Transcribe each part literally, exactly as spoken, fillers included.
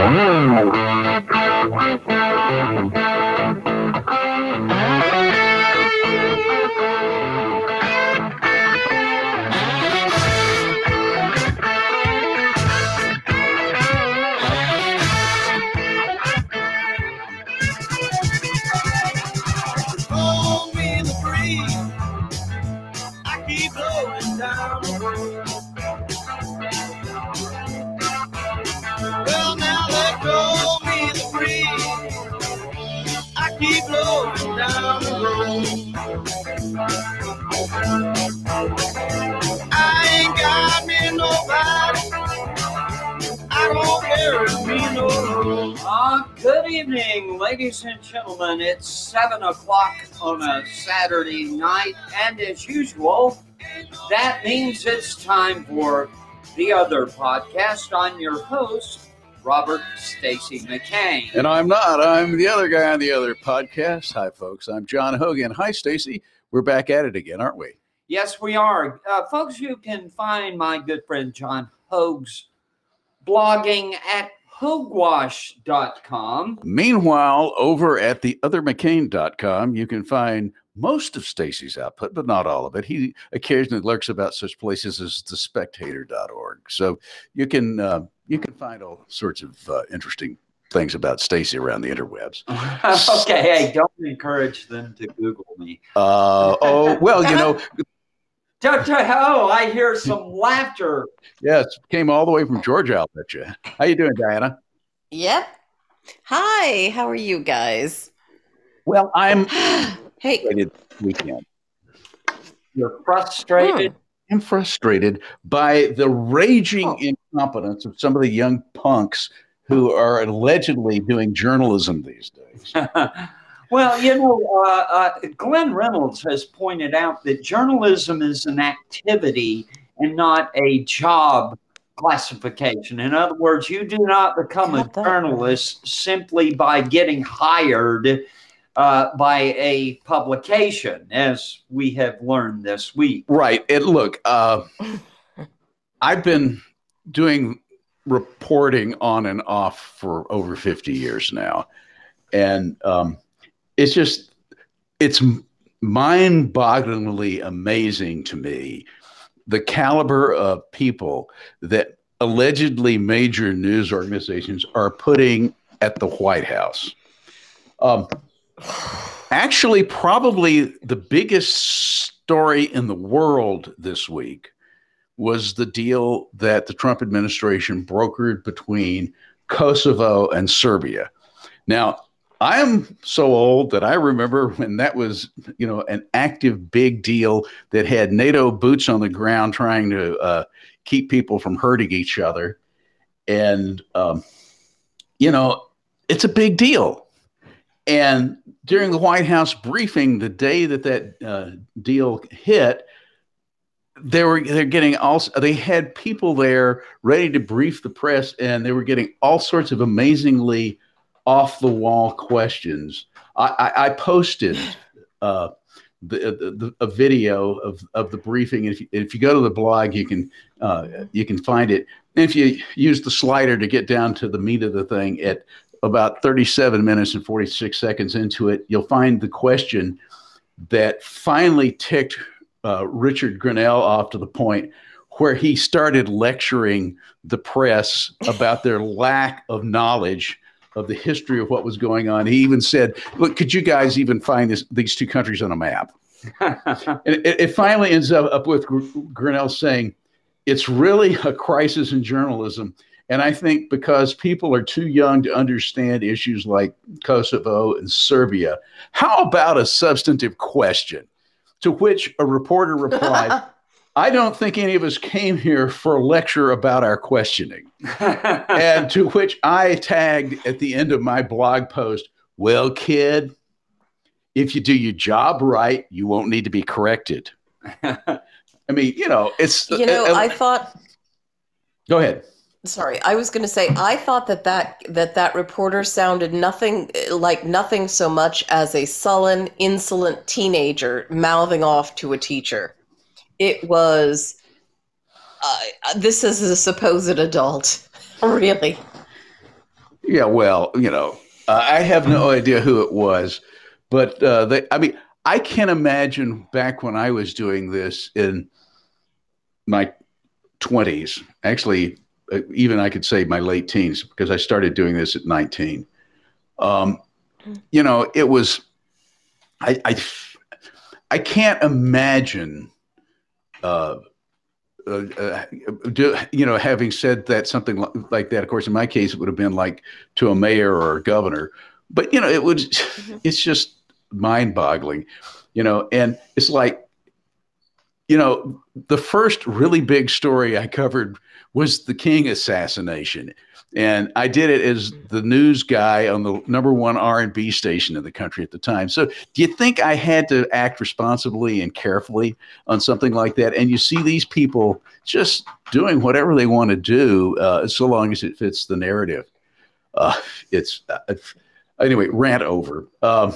Ladies and gentlemen, it's seven o'clock on a Saturday night, and as usual, that means it's time for the other podcast. I'm your host, Robert Stacy McCain. And I'm not. I'm the other guy on the other podcast. Hi, folks. I'm John Hogan. Hi, Stacy. We're back at it again, aren't we? Yes, we are. Uh, folks, you can find my good friend John Hoag's blogging at Hoagwash dot com. Meanwhile, over at the other mccain dot com, you can find most of Stacy's output, but not all of it. He occasionally lurks about such places as the spectator dot org. So you can uh, you can find all sorts of uh, interesting things about Stacy around the interwebs. Okay, hey, don't encourage them to Google me. Uh, oh, well, you know. Oh, I hear some laughter. Yes, came all the way from Georgia, I'll bet you. How you doing, Diana? Yep. Hi, how are you guys? Well, I'm hey. frustrated this weekend. You're frustrated? Hmm. I'm frustrated by the raging oh. incompetence of some of the young punks who are allegedly doing journalism these days. Well, you know, uh, uh, Glenn Reynolds has pointed out that journalism is an activity and not a job classification. In other words, you do not become a journalist simply by getting hired uh, by a publication, as we have learned this week. Right. And look, uh, I've been doing reporting on and off for over fifty years now. And um, it's just, it's mind-bogglingly amazing to me the caliber of people that allegedly major news organizations are putting at the White House. Um, actually, probably the biggest story in the world this week was the deal that the Trump administration brokered between Kosovo and Serbia. Now, I am so old that I remember when that was, you know, an active big deal that had NATO boots on the ground trying to uh, keep people from hurting each other. And, um, you know, it's a big deal. And during the White House briefing, the day that that uh, deal hit, they were they're getting all they had people there ready to brief the press, and they were getting all sorts of amazingly off the wall questions. I, I, I posted uh, the, the, a video of, of the briefing. If you, if you go to the blog, you can uh, you can find it. And if you use the slider to get down to the meat of the thing, at about thirty-seven minutes and forty-six seconds into it, you'll find the question that finally ticked uh, Richard Grenell off to the point where he started lecturing the press about their lack of knowledge of the history of what was going on. He even said, look, could you guys even find this, these two countries on a map? And it, it finally ends up, up with Grenell saying, it's really a crisis in journalism. And I think because people are too young to understand issues like Kosovo and Serbia, how about a substantive question? To which a reporter replied, I don't think any of us came here for a lecture about our questioning. And to which I tagged at the end of my blog post, well, kid, if you do your job right, you won't need to be corrected. I mean, you know, it's... You know, uh, I thought... Go ahead. Sorry, I was going to say, I thought that that, that that reporter sounded nothing like nothing so much as a sullen, insolent teenager mouthing off to a teacher. It was, uh, this is a supposed adult, really. Yeah, well, you know, uh, I have no idea who it was, but uh, they, I mean, I can imagine back when I was doing this in my twenties, actually, uh, even I could say my late teens, because I started doing this at nineteen. Um, you know, it was, I, I, I can't imagine, uh, uh, uh, do, you know, having said that, something like that. Of course, in my case, it would have been like to a mayor or a governor, but you know, it would, mm-hmm. It's just mind boggling, you know, and it's like, you know, the first really big story I covered was the King assassination. And I did it as the news guy on the number one R and B station in the country at the time. So do you think I had to act responsibly and carefully on something like that? And you see these people just doing whatever they want to do, uh, so long as it fits the narrative. Uh, it's uh, anyway, rant over. Um,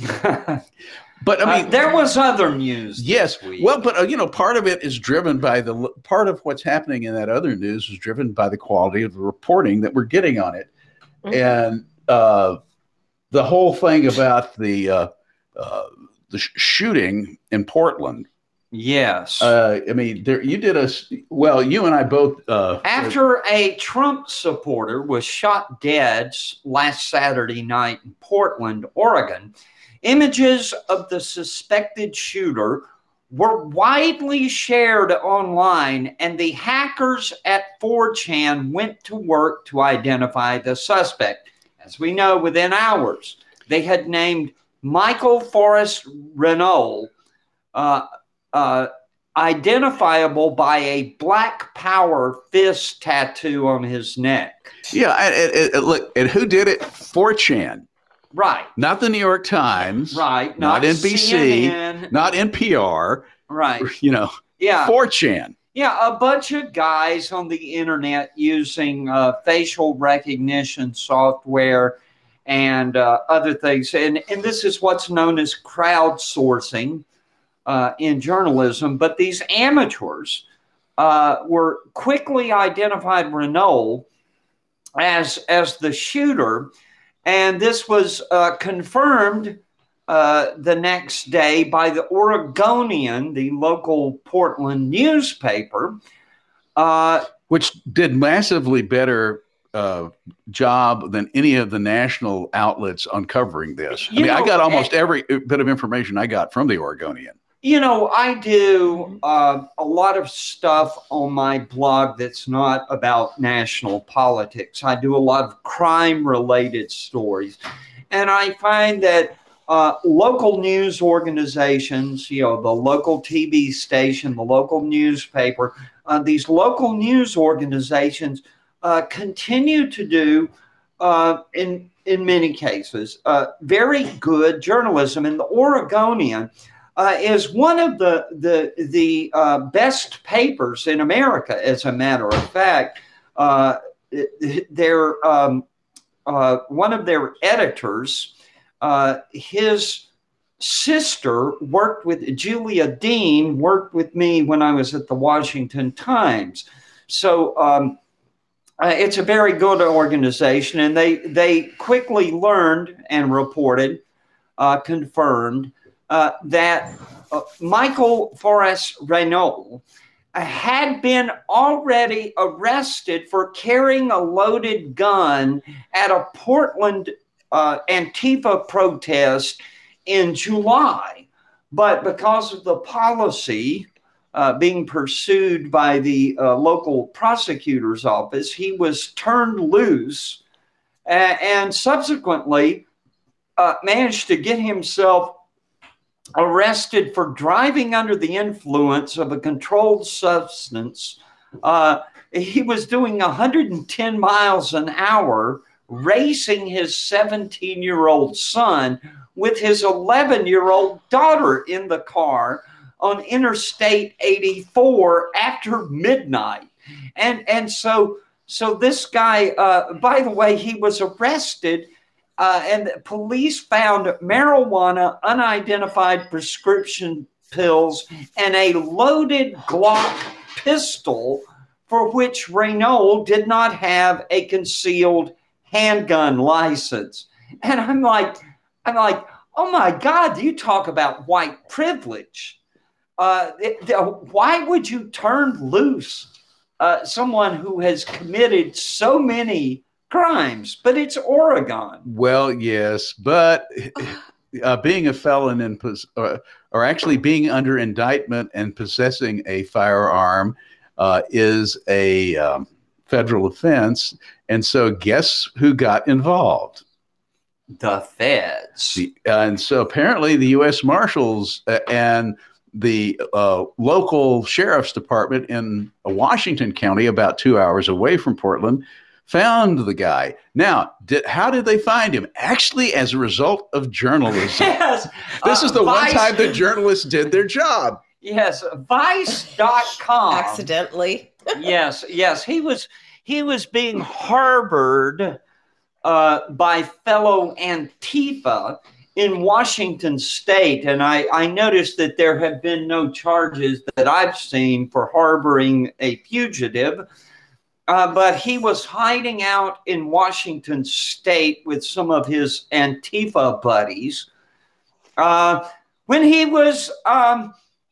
But I mean, uh, there was other news. Yes, well, but uh, you know, part of it is driven by the part of what's happening in that other news is driven by the quality of the reporting that we're getting on it, mm-hmm. and uh, the whole thing about the uh, uh, the sh- shooting in Portland. Yes, uh, I mean, there you did a well. You and I both. Uh, After a Trump supporter was shot dead last Saturday night in Portland, Oregon. Images of the suspected shooter were widely shared online, and the hackers at four chan went to work to identify the suspect. As we know, within hours, they had named Michael Forrest Renault, uh, uh, identifiable by a Black Power fist tattoo on his neck. Yeah, and, and, look, and who did it? four chan. Right. Not the New York Times. Right. Not, not N B C. C N N. Not N P R. Right. You know. Yeah. four chan. Yeah, a bunch of guys on the internet using uh, facial recognition software and uh, other things. And, and this is what's known as crowdsourcing uh, in journalism. But these amateurs uh, were quickly identified Renault as, as the shooter. And this was uh, confirmed uh, the next day by the Oregonian, the local Portland newspaper. Uh, Which did massively better uh, job than any of the national outlets on covering this. I mean, know, I got almost and, every bit of information I got from the Oregonian. You know, I do uh, a lot of stuff on my blog that's not about national politics. I do a lot of crime-related stories. And I find that uh, local news organizations, you know, the local T V station, the local newspaper, uh, these local news organizations uh, continue to do, uh, in, in many cases, uh, very good journalism. And the Oregonian Uh, is one of the the the uh, best papers in America. As a matter of fact, uh, their um, uh, one of their editors, uh, his sister worked with Julia Dean, worked with me when I was at the Washington Times. So um, uh, it's a very good organization, and they they quickly learned and reported, uh, confirmed. Uh, that uh, Michael Forrest Renault uh, had been already arrested for carrying a loaded gun at a Portland uh, Antifa protest in July. But because of the policy uh, being pursued by the uh, local prosecutor's office, he was turned loose uh, and subsequently uh, managed to get himself arrested for driving under the influence of a controlled substance. Uh, he was doing one hundred ten miles an hour, racing his seventeen-year-old son with his eleven-year-old daughter in the car on Interstate eighty-four after midnight. And, and so, so this guy, uh, by the way, he was arrested Uh, and police found marijuana, unidentified prescription pills, and a loaded Glock pistol for which Renault did not have a concealed handgun license. And I'm like, I'm like, oh my God, you talk about white privilege. Uh, it, the, why would you turn loose uh, someone who has committed so many crimes? But it's Oregon. Well, yes, but uh, being a felon in pos- uh, or actually being under indictment and possessing a firearm uh, is a um, federal offense. And so guess who got involved? The feds. The, uh, and so apparently the U S Marshals uh, and the uh, local sheriff's department in Washington County, about two hours away from Portland, found the guy. Now, did, how did they find him? Actually, as a result of journalism. Yes. This uh, is the Vice, one time the journalists did their job. Yes, vice dot com. Accidentally. yes, yes. He was he was being harbored uh, by fellow Antifa in Washington State. And I, I noticed that there have been no charges that I've seen for harboring a fugitive. Uh, but he was hiding out in Washington State with some of his Antifa buddies. Uh, when he was, um,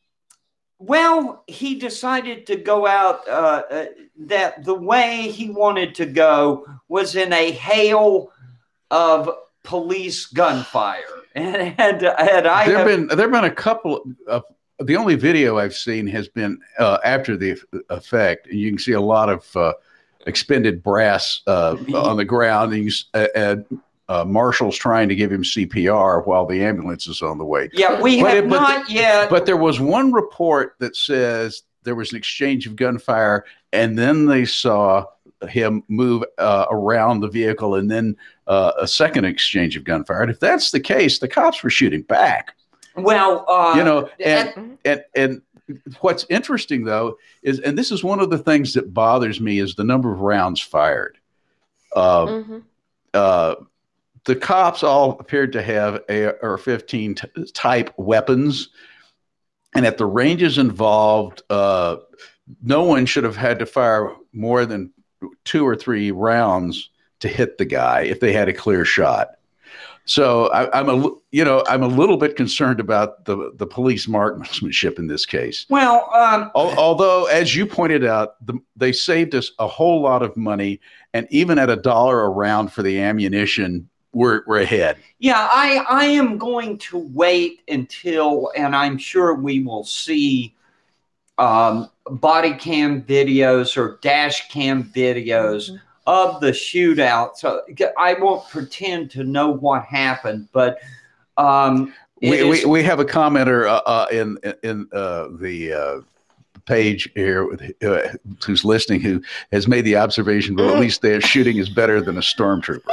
well, he decided to go out, uh, uh, that the way he wanted to go was in a hail of police gunfire. And, and, and I there have have been, there have been a couple of, the only video I've seen has been uh, after the effect. And you can see a lot of uh, expended brass uh, on the ground, and, you, uh, and uh, marshals trying to give him C P R while the ambulance is on the way. Yeah, we but have it, but not the, yet. But there was one report that says there was an exchange of gunfire, and then they saw him move uh, around the vehicle, and then uh, a second exchange of gunfire. And if that's the case, the cops were shooting back. Well, uh, you know, and, and, and, and what's interesting, though, is, and this is one of the things that bothers me, is the number of rounds fired. Uh, mm-hmm. uh, the cops all appeared to have A R fifteen t- type weapons. And at the ranges involved, uh, no one should have had to fire more than two or three rounds to hit the guy if they had a clear shot. So I, I'm a, you know, I'm a little bit concerned about the, the police marksmanship in this case. Well, um, Al- although, as you pointed out, the, they saved us a whole lot of money, and even at a dollar a round for the ammunition, we're we're ahead. Yeah, I I am going to wait until, and I'm sure we will see um, body cam videos or dash cam videos. Mm-hmm. of the shootout. So I won't pretend to know what happened, but um, we, is, we we have a commenter uh, uh, in in uh, the uh, page here uh, who's listening, who has made the observation, well, at least their shooting is better than a stormtrooper.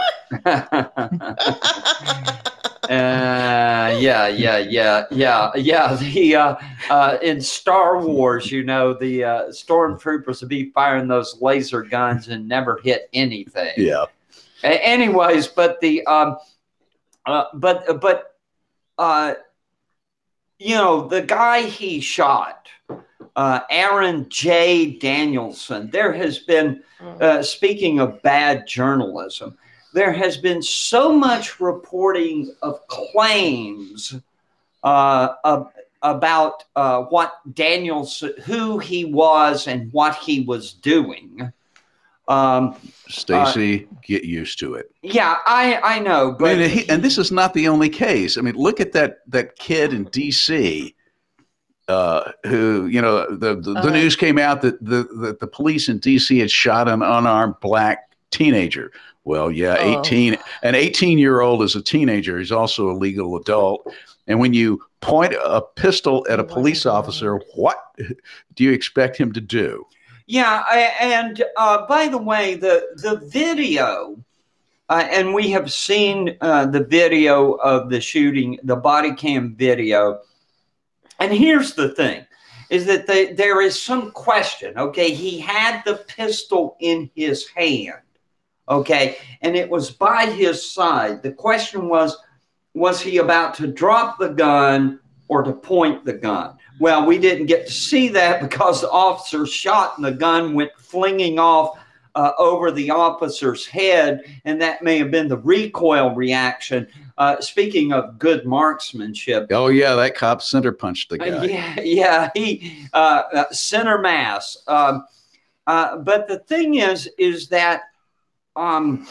Uh, yeah, yeah, yeah, yeah, yeah. The uh, uh, in Star Wars, you know, the uh, stormtroopers would be firing those laser guns and never hit anything. Yeah. A- anyways, but the um, uh, but but uh, you know, the guy he shot, uh, Aaron J. Danielson. There has been, uh, speaking of bad journalism, there has been so much reporting of claims uh, of, about uh, what Danielson, who he was and what he was doing. Um, Stacy, uh, get used to it. Yeah, I, I know. But I mean, he, and this is not the only case. I mean, look at that that kid in D C uh, who, you know, the, the, the uh, news came out that the, the, the police in D C had shot an unarmed black teenager. Well, yeah, eighteen. Oh. An eighteen-year-old is a teenager. He's also a legal adult. And when you point a pistol at a police officer, what do you expect him to do? Yeah, I, and uh, by the way, the the video, uh, and we have seen uh, the video of the shooting, the body cam video. And here's the thing, is that they, there is some question. Okay, he had the pistol in his hand. Okay, and it was by his side. The question was, was he about to drop the gun or to point the gun? Well, we didn't get to see that because the officer shot and the gun went flinging off uh, over the officer's head, and that may have been the recoil reaction. Uh, speaking of good marksmanship. Oh, yeah, that cop center punched the guy. Uh, yeah, yeah, he uh, uh, center mass. Um, uh, but the thing is, is that um,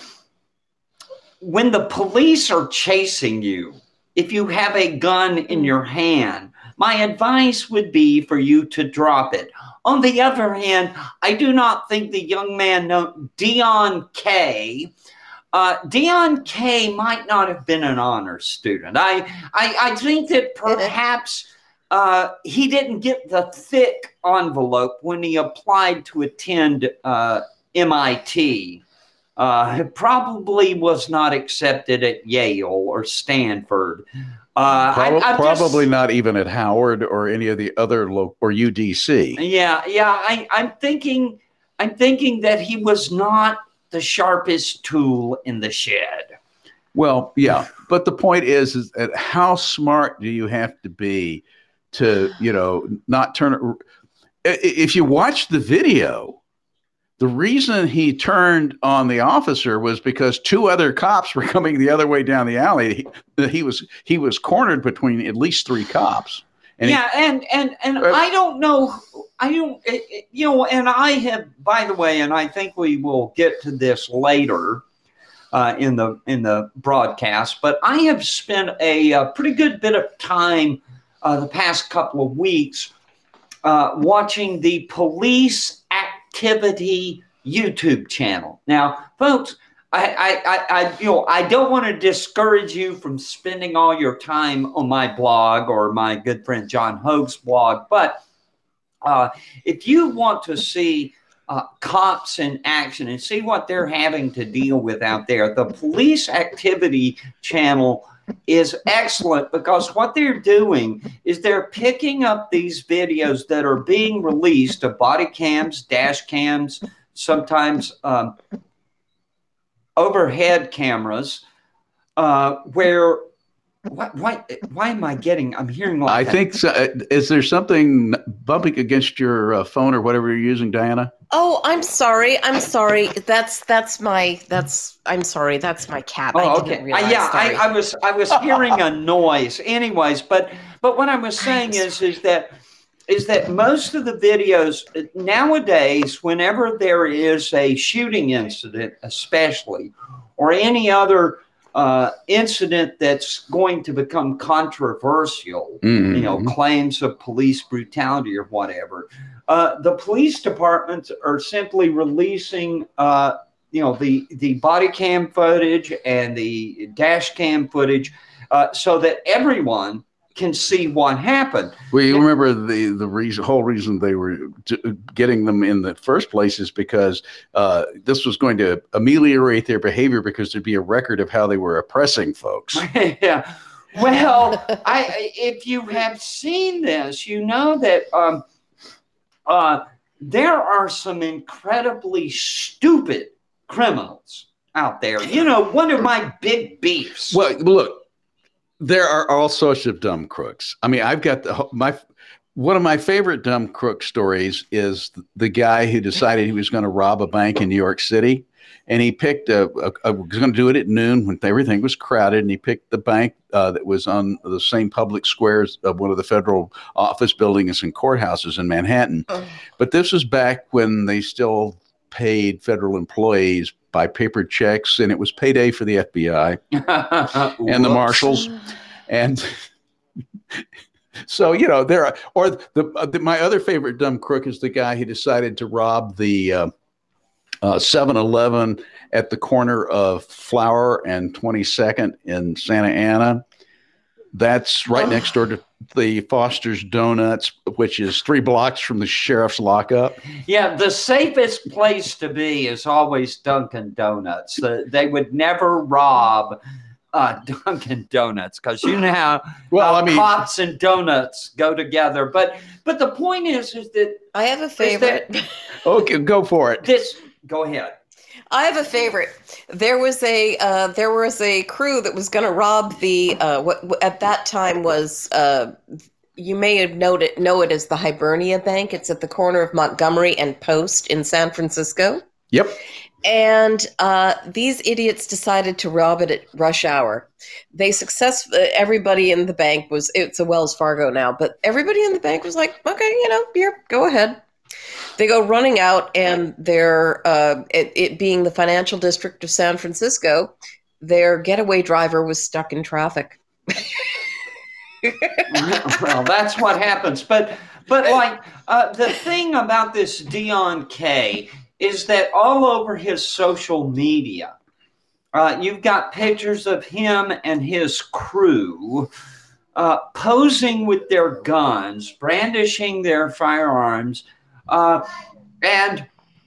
when the police are chasing you, if you have a gun in your hand, my advice would be for you to drop it. On the other hand, I do not think the young man, no, Dion K., uh, Dion K. might not have been an honors student. I, I, I think that perhaps uh, he didn't get the thick envelope when he applied to attend uh, M I T. Uh, probably was not accepted at Yale or Stanford. Uh, Prob- I, probably just, not even at Howard or any of the other local or U D C. Yeah, yeah. I, I'm thinking, I'm thinking that he was not the sharpest tool in the shed. Well, yeah, but the point is, is that how smart do you have to be to, you know, not turn? If you watch the video, the reason he turned on the officer was because two other cops were coming the other way down the alley. He, he was he was cornered between at least three cops. And yeah, he, and and and uh, I don't know, I don't, you know, and I have, by the way, and I think we will get to this later uh, in the in the broadcast, but I have spent a, a pretty good bit of time uh, the past couple of weeks uh, watching the Police Activity YouTube channel. Now, folks, I, I, I, you know, I don't want to discourage you from spending all your time on my blog or my good friend John Hogue's blog, but uh, if you want to see uh, cops in action and see what they're having to deal with out there, the Police Activity channel is excellent, because what they're doing is they're picking up these videos that are being released of body cams, dash cams, sometimes um, overhead cameras, uh, where why, why why am I getting? I'm hearing like I that. think so. Is there something bumping against your uh, phone or whatever you're using, Diana? Oh, I'm sorry. I'm sorry. That's that's my that's. I'm sorry. That's my cat. Oh, I okay. didn't realize. Uh, yeah, sorry. I, I was I was hearing a noise. Anyways, but but what I was saying is is that is that most of the videos nowadays, whenever there is a shooting incident, especially, or any other uh, incident that's going to become controversial, mm-hmm. you know, claims of police brutality or whatever, uh, the police departments are simply releasing, uh, you know, the, the body cam footage and the dash cam footage uh, so that everyone can see what happened. Well, you remember the the reason, whole reason they were getting them in the first place is because uh, this was going to ameliorate their behavior, because there'd be a record of how they were oppressing folks. Yeah. Well, I if you have seen this, you know that um, uh, there are some incredibly stupid criminals out there. You know, one of my big beefs. Well, look. There are all sorts of dumb crooks. I mean, I've got the my one of my favorite dumb crook stories is the guy who decided he was going to rob a bank in New York City, and he picked a, a, a was going to do it at noon when everything was crowded, and he picked the bank uh, that was on the same public squares of one of the federal office buildings and courthouses in Manhattan. Oh. But this was back when they still paid federal employees by paper checks, and it was payday for the F B I and the marshals. And so, you know, there are, or the, uh, the my other favorite dumb crook is the guy who decided to rob the uh, uh, seven eleven at the corner of Flower and twenty-second in Santa Ana. That's right oh. next door to the Foster's Donuts, which is three blocks from the sheriff's lockup. Yeah, the safest place to be is always Dunkin' Donuts. The, they would never rob uh, Dunkin' Donuts, because you know how well, uh, I mean, cops and donuts go together. But but the point is, is that I have a favorite. That, okay, go for it. This go ahead. I have a favorite. There was a uh, there was a crew that was going to rob the uh, what, what at that time was uh, you may have known it know it as the Hibernia Bank. It's at the corner of Montgomery and Post in San Francisco. Yep. And uh, these idiots decided to rob it at rush hour. They success. Everybody in the bank was, it's a Wells Fargo now, but everybody in the bank was like, okay, you know, here, go ahead. They go running out, and they're, uh, it, it being the financial district of San Francisco, their getaway driver was stuck in traffic. Well, that's what happens. But, but like, uh, the thing about this Dion Kay is that all over his social media, uh, you've got pictures of him and his crew uh, posing with their guns, brandishing their firearms, uh, and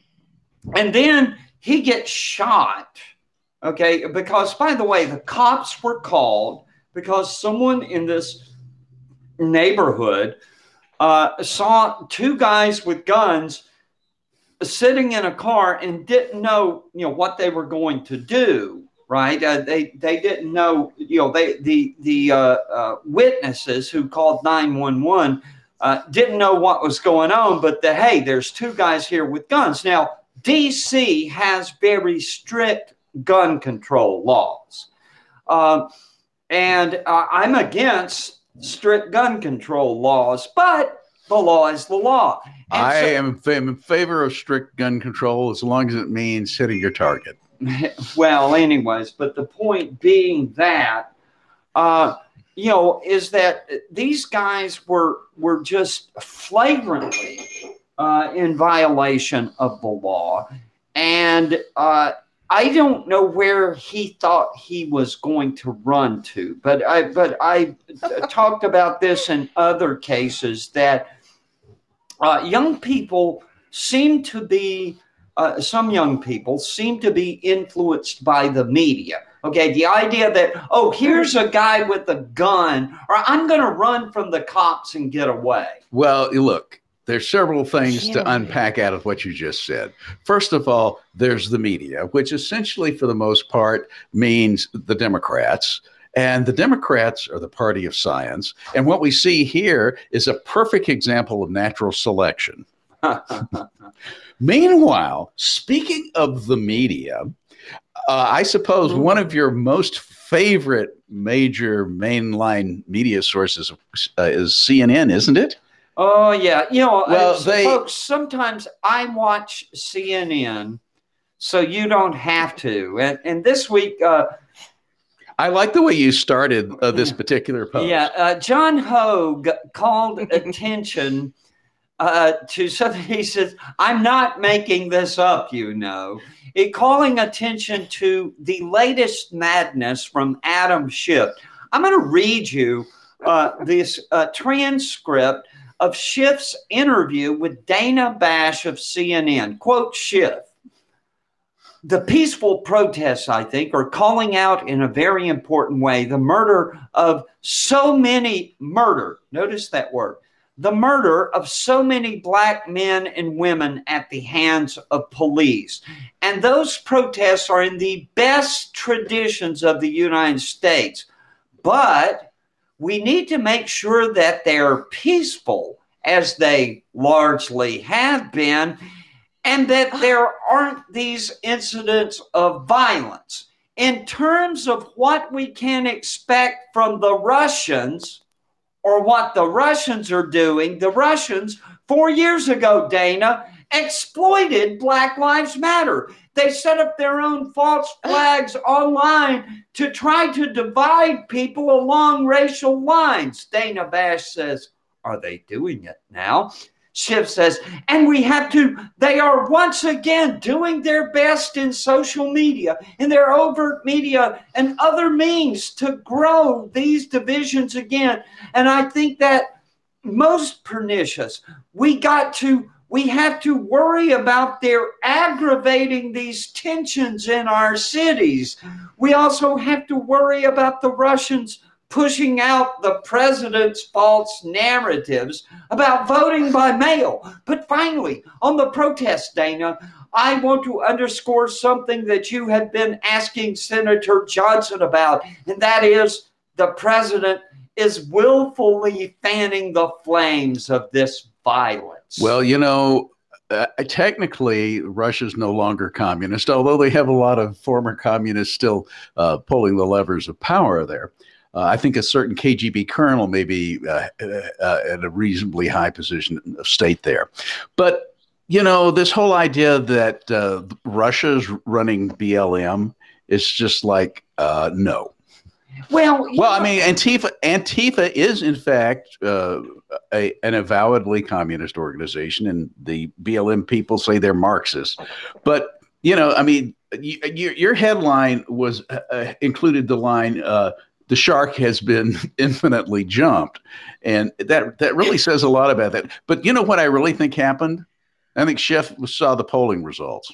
and then he gets shot. Okay, because by the way, the cops were called because someone in this neighborhood uh, saw two guys with guns sitting in a car and didn't know, you know, what they were going to do, right? Uh, they they didn't know, you know, they the the uh, uh, witnesses who called nine one one uh, didn't know what was going on, but the, hey, there's two guys here with guns. Now, D C has very strict gun control laws, uh, and uh, I'm against strict gun control laws, but the law is the law. And I so, am in favor of strict gun control as long as it means hitting your target. Well, anyways, but the point being that, uh, you know, is that these guys were were just flagrantly uh, in violation of the law, and uh, I don't know where he thought he was going to run to, but I but I talked about this in other cases that. Uh, young people seem to be, uh, some young people seem to be influenced by the media. Okay, the idea that, oh, here's a guy with a gun, or I'm going to run from the cops and get away. Well, look, there's several things to unpack out of what you just said. First of all, there's the media, which essentially, for the most part, means the Democrats. And the Democrats are the party of science. And what we see here is a perfect example of natural selection. Meanwhile, speaking of the media, uh, I suppose one of your most favorite major mainline media sources uh, is C N N, isn't it? Oh, yeah. You know, well, uh, they, folks, sometimes I watch C N N so you don't have to. And, and this week... Uh, I like the way you started uh, this particular post. Yeah, uh, John Hogue called attention uh, to something. He says, I'm not making this up, you know. It calling attention to the latest madness from Adam Schiff. I'm going to read you uh, this uh, transcript of Schiff's interview with Dana Bash of C N N. Quote Schiff. The peaceful protests, I think, are calling out in a very important way the murder of so many, murder, notice that word, the murder of so many black men and women at the hands of police. And those protests are in the best traditions of the United States. But we need to make sure that they're peaceful, as they largely have been, and that there aren't these incidents of violence. In terms of what we can expect from the Russians, or what the Russians are doing, the Russians, four years ago, Dana, exploited Black Lives Matter. They set up their own false flags online to try to divide people along racial lines. Dana Bash says, are they doing it now? Schiff says, and we have to, they are once again doing their best in social media, in their overt media and other means to grow these divisions again. And I think that most pernicious, we got to, we have to worry about their aggravating these tensions in our cities. We also have to worry about the Russians pushing out the president's false narratives about voting by mail. But finally, on the protest, Dana, I want to underscore something that you have been asking Senator Johnson about, and that is the president is willfully fanning the flames of this violence. Well, you know, uh, technically Russia's no longer communist, although they have a lot of former communists still uh, pulling the levers of power there. Uh, I think a certain K G B colonel may be uh, uh, at a reasonably high position of state there. But, you know, this whole idea that uh, Russia's running B L M is just like, uh, no. Well, well, I mean, Antifa Antifa is, in fact, uh, a, an avowedly communist organization, and the B L M people say they're Marxist. But, you know, I mean, you, your, your headline was uh, included the line, uh, the shark has been infinitely jumped. And that that really says a lot about that. But you know what I really think happened? I think Schiff saw the polling results.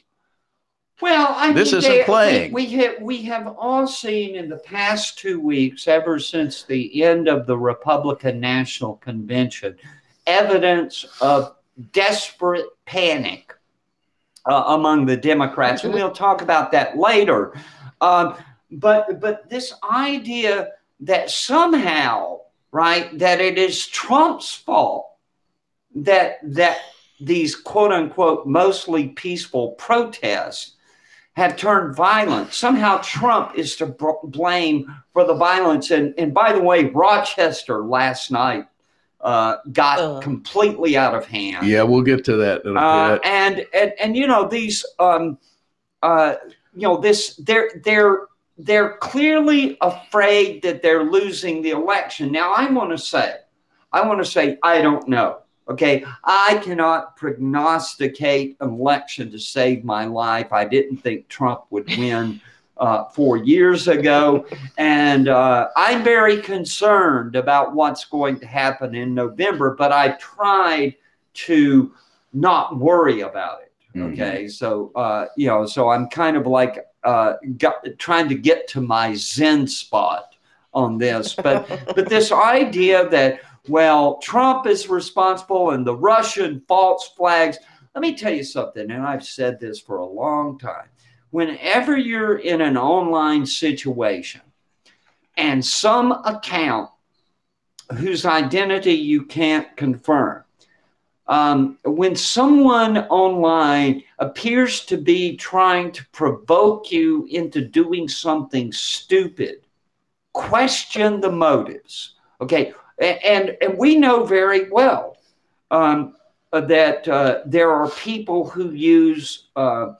Well, I this mean, isn't they, playing. We, we, have, we have all seen in the past two weeks, ever since the end of the Republican National Convention, evidence of desperate panic uh, among the Democrats. And we'll talk about that later. Um, but, but this idea that somehow, right, that it is Trump's fault that, that these quote unquote mostly peaceful protests have turned violent. Somehow Trump is to b- blame for the violence. And, and by the way, Rochester last night uh, got uh. completely out of hand. Yeah, we'll get to that in a uh, bit. And, and, and, you know, these, um, uh, you know, this, they're, they're, they're clearly afraid that they're losing the election. Now, I want to say, I want to say, I don't know. Okay, I cannot prognosticate an election to save my life. I didn't think Trump would win uh, four years ago. And uh, I'm very concerned about what's going to happen in November, but I tried to not worry about it. Okay, mm-hmm. so, uh, you know, so I'm kind of like uh, got, trying to get to my Zen spot on this. But, but this idea that, well, Trump is responsible and the Russian false flags. Let me tell you something, and I've said this for a long time. Whenever you're in an online situation and some account whose identity you can't confirm, um, when someone online appears to be trying to provoke you into doing something stupid, question the motives, okay? And, and we know very well um, that uh, there are people who use uh,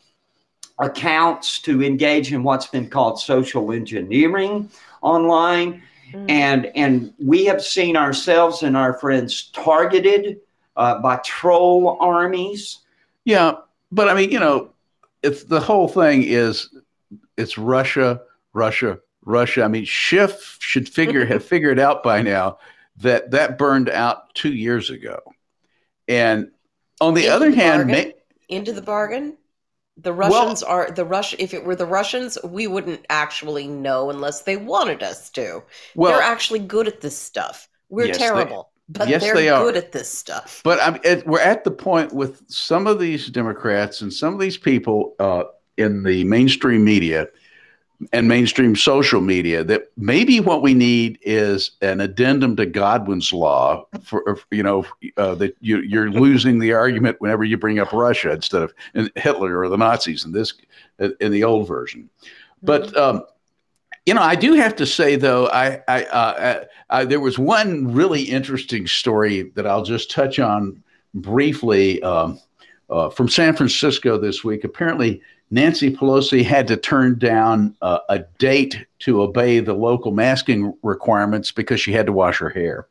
accounts to engage in what's been called social engineering online. Mm. And, and we have seen ourselves and our friends targeted uh, by troll armies. Yeah, but I mean, you know, it's the whole thing is it's Russia, Russia, Russia. I mean, Schiff should figure have figured out by now that that burned out two years ago. And on the into other the hand, bargain, ma- into the bargain, the Russians well, are the Rush. If it were the Russians, we wouldn't actually know unless they wanted us to. Well, they're actually good at this stuff. We're yes, terrible, they, but yes, they're they good are. at this stuff. But I'm, it, we're at the point with some of these Democrats and some of these people uh, in the mainstream media and mainstream social media that maybe what we need is an addendum to Godwin's law for, you know, uh, that you, you're losing the argument whenever you bring up Russia instead of Hitler or the Nazis in this, in the old version. But, um, you know, I do have to say, though, I, I, uh, I, there was one really interesting story that I'll just touch on briefly um, uh, from San Francisco this week. Apparently, Nancy Pelosi had to turn down uh, a date to obey the local masking requirements because she had to wash her hair.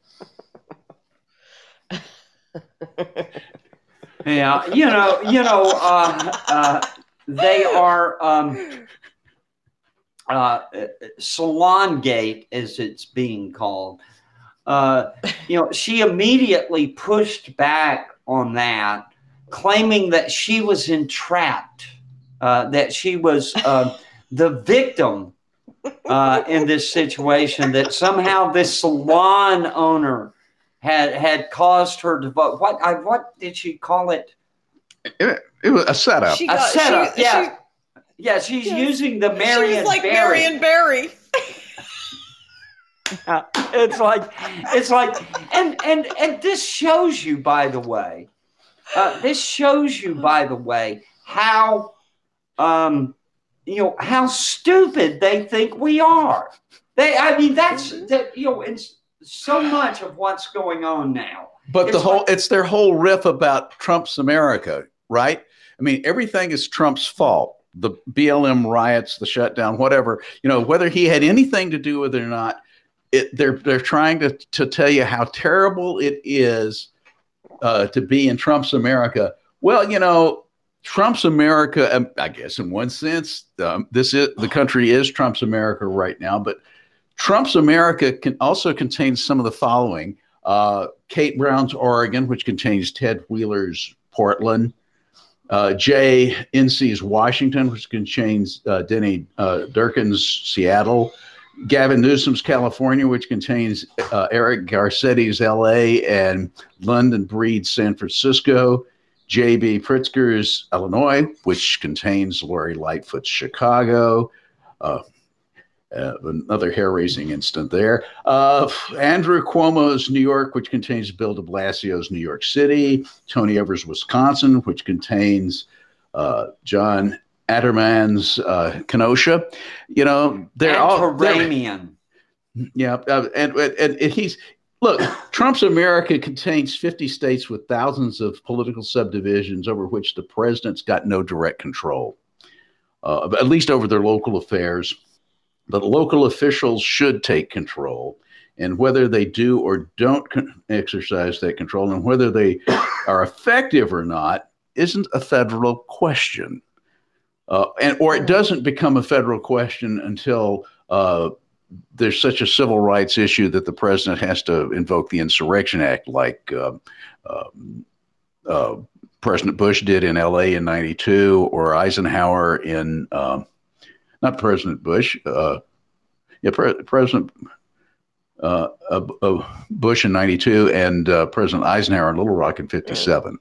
Yeah, you know, you know, uh, uh, they are um, uh, Salon Gate, as it's being called. Uh, you know, she immediately pushed back on that, claiming that she was entrapped. Uh, that she was uh, the victim uh, in this situation, that somehow this salon owner had had caused her to vote. What I, what did she call it? It, it was a setup. She got, a setup, she, yeah. She, yeah, she's yeah. using the Marion She was like Barry. Marion Barry. Yeah, it's like, it's like, and, and, and this shows you, by the way, Uh, this shows you, by the way, how um, you know how stupid they think we are. They, I mean, that's that. You know, it's so much of what's going on now. But it's the whole, like, it's their whole riff about Trump's America, right? I mean, everything is Trump's fault. The B L M riots, the shutdown, whatever, you know, whether he had anything to do with it or not, it, they're they're trying to, to tell you how terrible it is uh, to be in Trump's America. Well, you know, Trump's America, um, I guess in one sense, um, this is the country is Trump's America right now, but Trump's America can also contain some of the following. Uh, Kate Brown's Oregon, which contains Ted Wheeler's Portland. Uh, Jay Inslee's Washington, which contains uh, Denny uh, Durkin's Seattle. Gavin Newsom's California, which contains uh, Eric Garcetti's L A and London Breed's San Francisco. J B Pritzker's Illinois, which contains Lori Lightfoot's Chicago. Uh, uh, another hair-raising incident there. Uh, Andrew Cuomo's New York, which contains Bill de Blasio's New York City. Tony Evers' Wisconsin, which contains uh, John Atterman's uh, Kenosha. You know, they're and all Turanian. Yeah, uh, and, and and he's look. Trump's America contains fifty states with thousands of political subdivisions over which the president's got no direct control, uh, at least over their local affairs. But local officials should take control, and whether they do or don't con- exercise that control, and whether they are effective or not, isn't a federal question. Uh, and or it doesn't become a federal question until uh, there's such a civil rights issue that the president has to invoke the Insurrection Act, like uh, uh, uh, President Bush did in L A in ninety-two, or Eisenhower in uh, not President Bush, uh, yeah, Pre- President uh, uh, Bush in ninety-two, and uh, President Eisenhower in Little Rock in fifty-seven.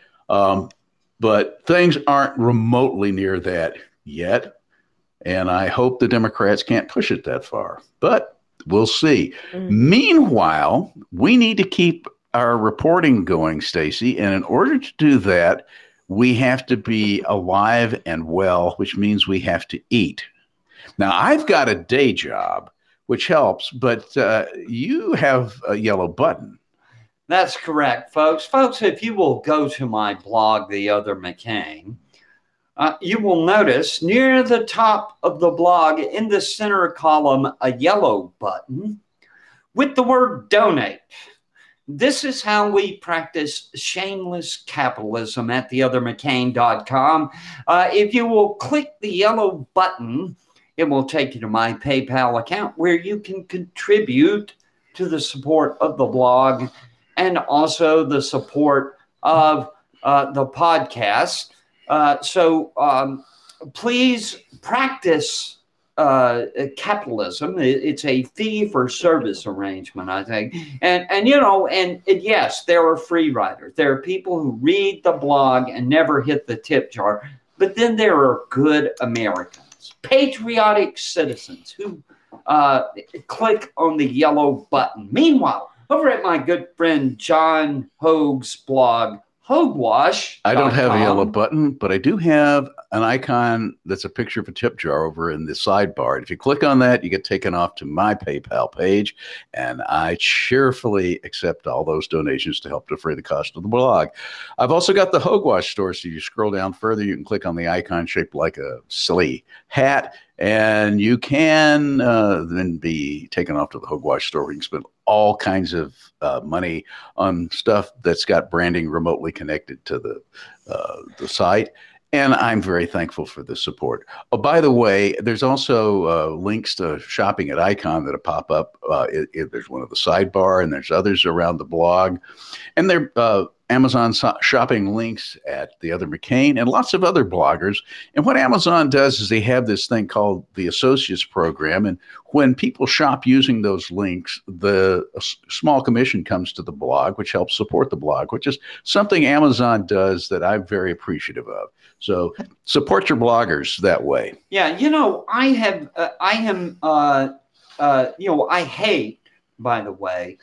Um, But things aren't remotely near that yet. And I hope the Democrats can't push it that far. But we'll see. Mm-hmm. Meanwhile, we need to keep our reporting going, Stacey. And in order to do that, we have to be alive and well, which means we have to eat. Now, I've got a day job, which helps, but uh, you have a yellow button. That's correct, folks. Folks, if you will go to my blog, The Other McCain, uh, you will notice near the top of the blog, in the center column, a yellow button with the word donate. This is how we practice shameless capitalism at the other mccain dot com. Uh, if you will click the yellow button, it will take you to my PayPal account where you can contribute to the support of the blog and also the support of uh, the podcast. Uh, so um, please practice uh, capitalism. It's a fee for service arrangement, I think. And, and you know, and, and yes, there are free riders. There are people who read the blog and never hit the tip jar. But then there are good Americans, patriotic citizens who uh, click on the yellow button. Meanwhile, over at my good friend John Hogue's blog, Hogewash. I don't have a yellow button, but I do have an icon that's a picture of a tip jar over in the sidebar. If you click on that, you get taken off to my PayPal page, and I cheerfully accept all those donations to help defray the cost of the blog. I've also got the Hogewash store, so you scroll down further, you can click on the icon shaped like a silly hat, and you can uh, then be taken off to the Hogewash store where you can spend all kinds of uh, money on stuff that's got branding remotely connected to the uh, the site. And I'm very thankful for the support. Oh, by the way, there's also uh, links to shopping at Icon that pop up. Uh, it, it, there's one at the sidebar, and there's others around the blog. And there are uh, Amazon so- shopping links at The Other McCain and lots of other bloggers. And what Amazon does is they have this thing called the Associates Program. And when people shop using those links, the a small commission comes to the blog, which helps support the blog, which is something Amazon does that I'm very appreciative of. So support your bloggers that way. Yeah, you know, I have, uh, I am, uh, uh, you know, I hate, by the way,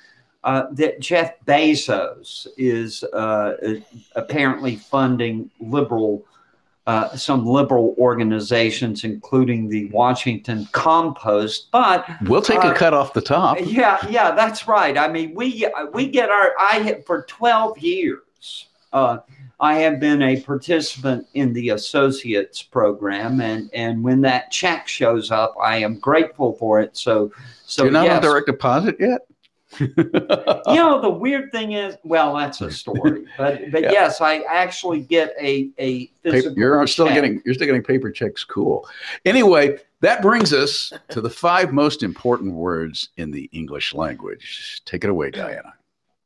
uh, that Jeff Bezos is uh, apparently funding liberal, uh, some liberal organizations, including the Washington Compost. But we'll take uh, a cut off the top. Yeah, yeah, that's right. I mean, we we get our. I have for twelve years. Uh, I have been a participant in the associates program, and, and when that check shows up, I am grateful for it. So, so you're not yes. on direct deposit yet. You know, the weird thing is, well, that's a story, but but yeah. yes, I actually get a a physical paper, you're still check. getting you're still getting paper checks. Cool. Anyway, that brings us to the five most important words in the English language. Take it away, Diana.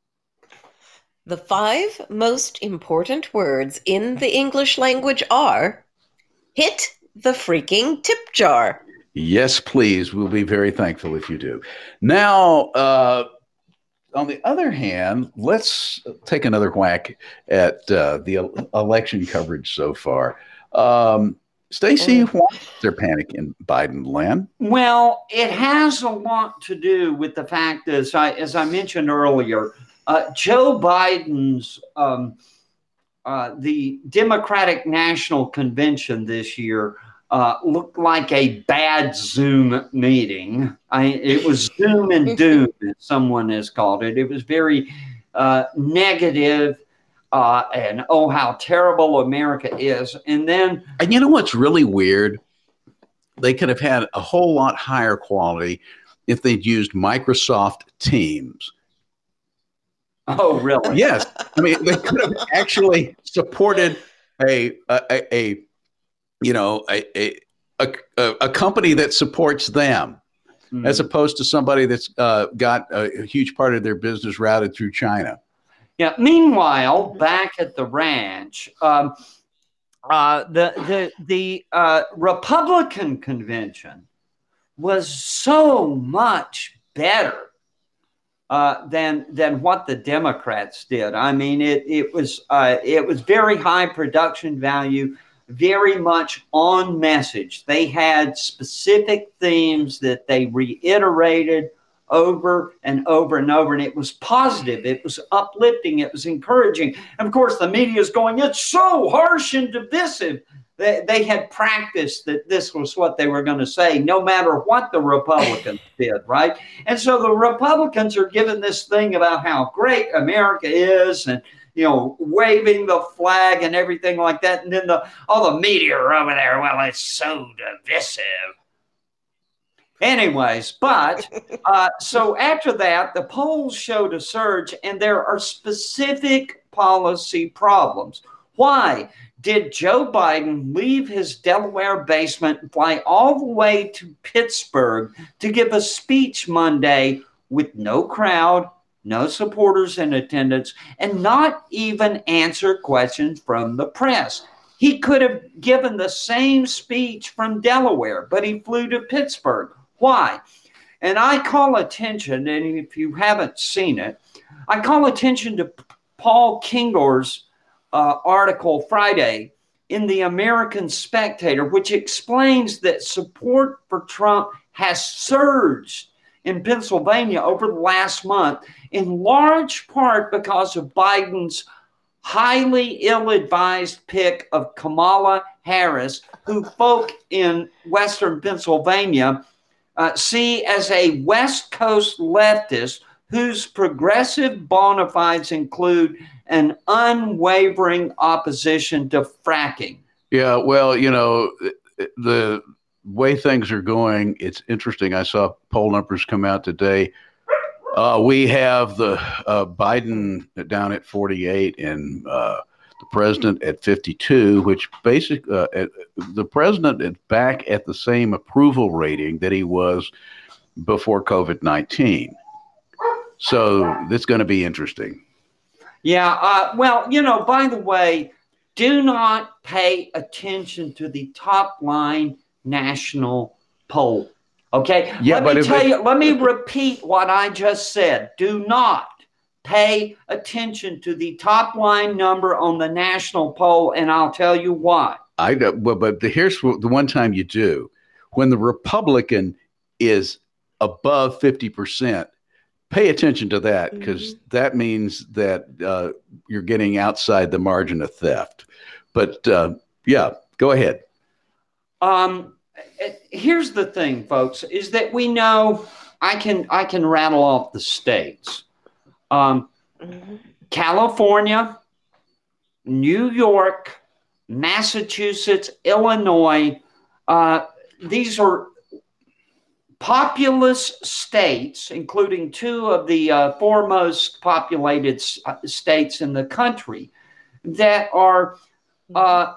The five most important words in the English language are hit the freaking tip jar. Yes, please. We'll be very thankful if you do. Now, uh, on the other hand, let's take another whack at uh, the election coverage so far. Um, Stacey, why is there panic in Biden land? Well, it has a lot to do with the fact, as I as I mentioned earlier, uh, Joe Biden's um, uh, the Democratic National Convention this year uh, looked like a bad Zoom meeting. I, it was Zoom and doom, as someone has called it. It was very uh, negative. Uh, and oh, how terrible America is. And then, and you know what's really weird? They could have had a whole lot higher quality if they'd used Microsoft Teams. Oh, really? Yes. I mean, they could have actually supported a a, a, a you know a, a a a company that supports them, mm. as opposed to somebody that's uh, got a, a huge part of their business routed through China. Yeah. Meanwhile, back at the ranch, um, uh, the the the uh, Republican convention was so much better uh, than than what the Democrats did. I mean, it it was uh, it was very high production value, very much on message. They had specific themes that they reiterated over and over and over, and it was positive, it was uplifting, it was encouraging. And of course, the media is going, it's so harsh and divisive. They, they had practiced that this was what they were going to say, no matter what the Republicans did, right? And so the Republicans are given this thing about how great America is, and you know, waving the flag and everything like that. And then the all the media are over there, well, it's so divisive. Anyways, but uh, so after that, the polls showed a surge, and there are specific policy problems. Why did Joe Biden leave his Delaware basement and fly all the way to Pittsburgh to give a speech Monday with no crowd, no supporters in attendance, and not even answer questions from the press? He could have given the same speech from Delaware, but he flew to Pittsburgh. Why? And I call attention, and if you haven't seen it, I call attention to Paul Kingor's uh, article Friday in the American Spectator, which explains that support for Trump has surged in Pennsylvania over the last month, in large part because of Biden's highly ill-advised pick of Kamala Harris, who folk in Western Pennsylvania Uh, see as a West Coast leftist whose progressive bona fides include an unwavering opposition to fracking. Yeah, well, you know, the way things are going, it's interesting. I saw poll numbers come out today. Uh, we have the uh, Biden down at forty-eight and uh, the president at fifty-two, which basically uh, at, the president is back at the same approval rating that he was before COVID nineteen. So it's going to be interesting. Yeah. Uh, well, you know, by the way, do not pay attention to the top line national poll. Okay. Yeah, let but me if tell it, you, let me repeat what I just said. Do not pay attention to the top line number on the national poll, and I'll tell you why. I well, but the, here's the one time you do. When the Republican is above fifty percent, pay attention to that, because Mm-hmm. that means that uh, you're getting outside the margin of theft. But uh, yeah, go ahead. Um, here's the thing, folks, is that we know I can I can rattle off the states. Um, Mm-hmm. California, New York, Massachusetts, Illinois. Uh, these are populous states, including two of the uh, foremost populated s- uh, states in the country, that are uh,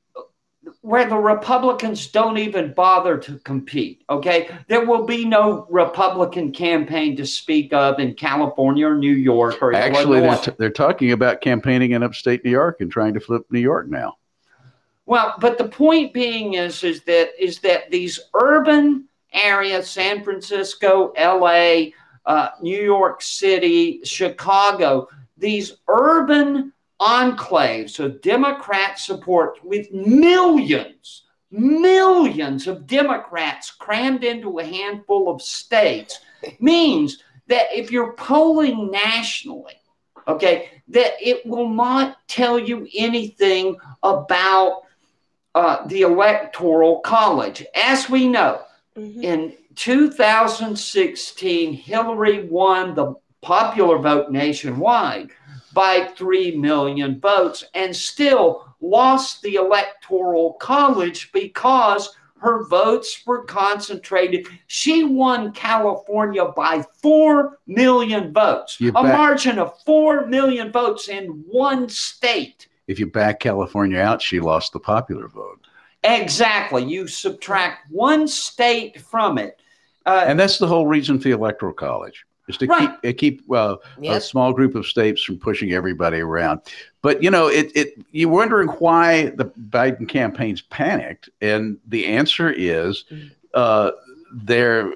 where the Republicans don't even bother to compete. Okay, there will be no Republican campaign to speak of in California or New York or Actually, Illinois. they're, t- they're talking about campaigning in upstate New York and trying to flip New York now. Well, but the point being is, is that is that these urban areas, San Francisco, L A, uh, New York City, Chicago, these urban enclaves of Democrat support with millions, millions of Democrats crammed into a handful of states means that if you're polling nationally, okay, that it will not tell you anything about uh, the Electoral College. As we know, Mm-hmm. in two thousand sixteen, Hillary won the popular vote nationwide by three million votes and still lost the Electoral College because her votes were concentrated. She won California by four million votes, You a bet. margin of four million votes in one state. If you back California out, she lost the popular vote. Exactly. You subtract one state from it. Uh, And that's the whole reason for the Electoral College, is to Right. keep, uh, keep uh, Yep. a small group of states from pushing everybody around. But, you know, it, it you're wondering why the Biden campaign's panicked. And the answer is uh, they're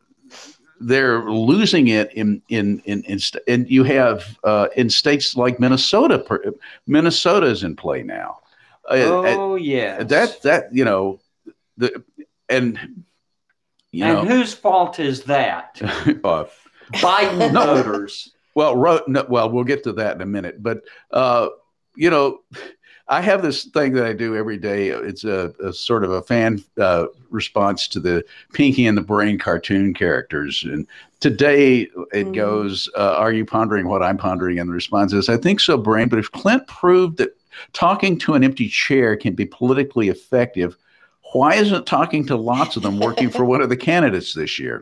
they're losing it in in in, in st- and you have uh, in states like Minnesota. per- Minnesota's in play now. Uh, oh, yes. that that you know the and you and know whose fault is that? uh, Biden No. voters. well ro- no, well we'll get to that in a minute, but uh, you know I have this thing that I do every day. It's a, a sort of a fan uh, response to the Pinky and the Brain cartoon characters. And today it Mhm. goes, uh, are you pondering what I'm pondering? And the response is, I think so, Brain. But if Clint proved that talking to an empty chair can be politically effective, why isn't talking to lots of them working for one of the candidates this year?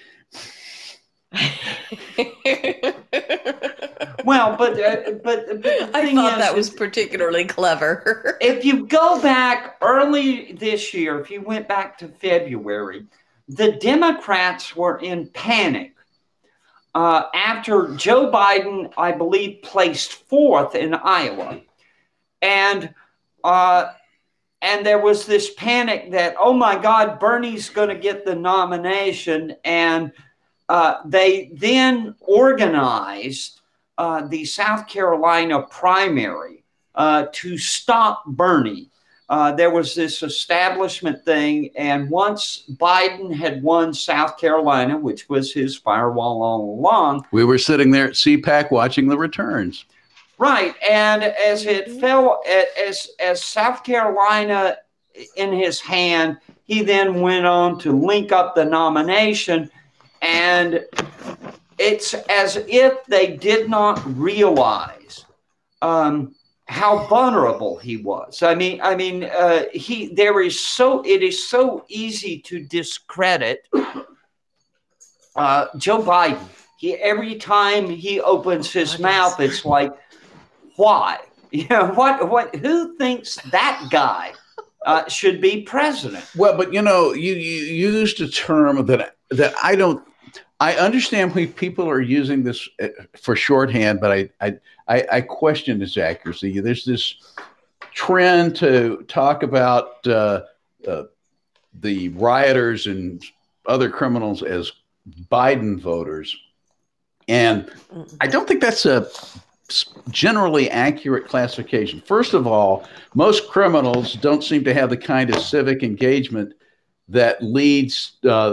Well, but uh, but, but the I thing thought is, that was is particularly clever. if you go back early this year, if you went back to February, the Democrats were in panic uh, after Joe Biden, I believe, placed fourth in Iowa, and uh, and there was this panic that, oh my God, Bernie's going to get the nomination, and uh, they then organized uh, the South Carolina primary uh, to stop Bernie. Uh, there was this establishment thing, and once Biden had won South Carolina, which was his firewall all along, We were sitting there at C PAC watching the returns. right, and as it fell, as as South Carolina in his hand, he then went on to link up the nomination, and it's as if they did not realize um, how vulnerable he was. I mean, I mean, uh, he there is so it is so easy to discredit uh, Joe Biden. He every time he opens his mouth, it's like, why? You know what? What? Who thinks that guy uh, should be president? Well, but you know, you, you used a term that that I don't. I understand why people are using this uh, for shorthand, but I I I, I question its accuracy. There's this trend to talk about uh, uh, the rioters and other criminals as Biden voters, and I don't think that's a generally accurate classification. First of all, most criminals don't seem to have the kind of civic engagement that leads uh,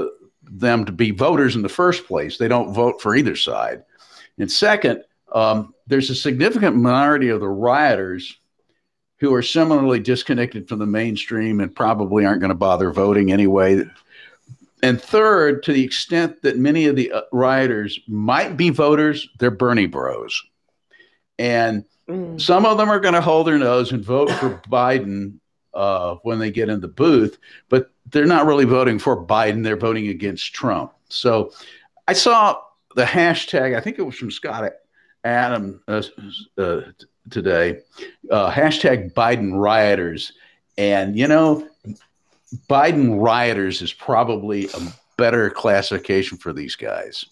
them to be voters in the first place. They don't vote for either side. And second, um, there's a significant minority of the rioters who are similarly disconnected from the mainstream and probably aren't going to bother voting anyway. And third, to the extent that many of the rioters might be voters, they're Bernie bros. And mm. some of them are going to hold their nose and vote for Biden uh, when they get in the booth, but they're not really voting for Biden. They're voting against Trump. So I saw the hashtag, I think it was from Scott Adam uh, uh, today, uh, hashtag Biden rioters. And, you know, Biden rioters is probably a better classification for these guys.